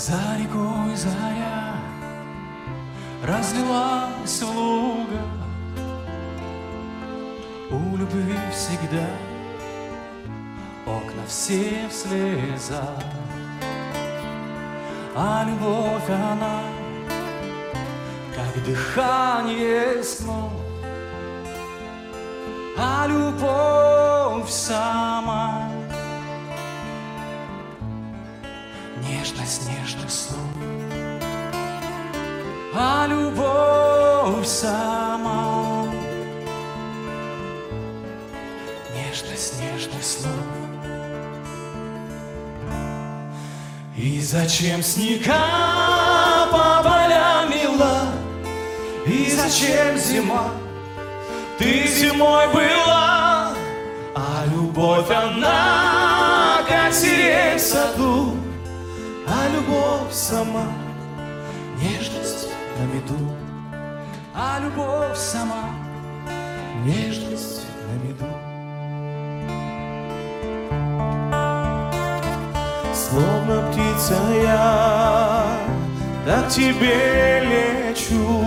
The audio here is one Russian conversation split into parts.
За рекой заря разлилась в лугах, у любви всегда окна все в слезах, а любовь она, как дыхание снов, а любовь сама нежность нежных слов, а любовь сама нежность нежных слов. И зачем снега по полям мила, и зачем зима? Ты зимой была, а любовь она, как сирень в саду, а любовь сама нежность на меду, а любовь сама нежность на меду. Словно птица я так к тебе лечу,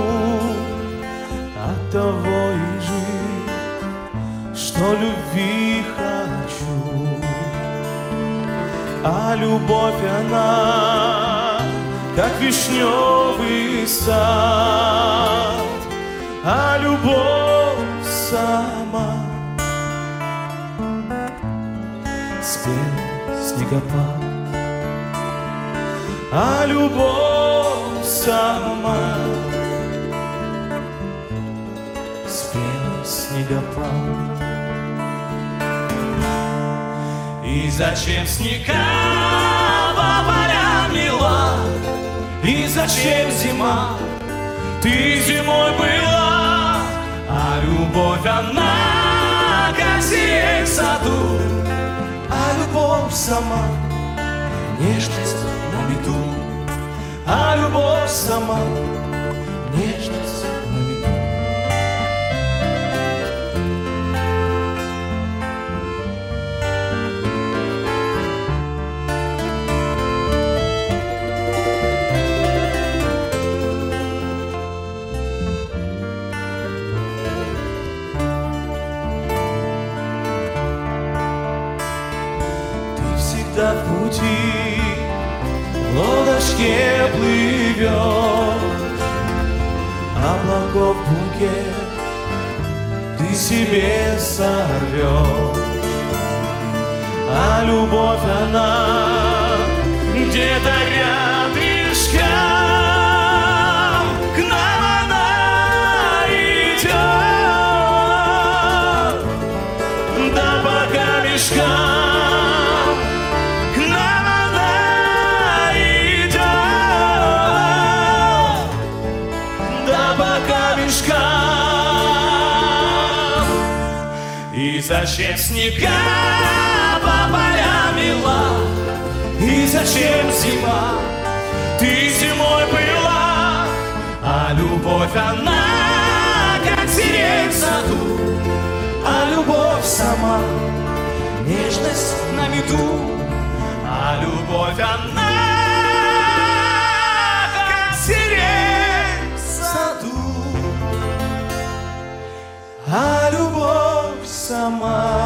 оттого и жив, что любви хочу. А любовь она, как вишневый сад, а любовь сама спел снегопад, а любовь сама спел снегопад. И зачем снега по полям мила, и зачем зима? Ты зимой была, а любовь она, как сирень в саду, а любовь сама нежность на меду, а любовь сама нежность на меду. Всегда в пути, в лодочке плывет, облаков букет ты себе сорвешь, а любовь она где-то рядышком, к нам она идет, да пока мешкам. И зачем снега по полям мила, и зачем зима? Ты зимой была, а любовь она, как сирень в саду, а любовь сама нежность на меду, а любовь она, как сирень в саду, А любовь сама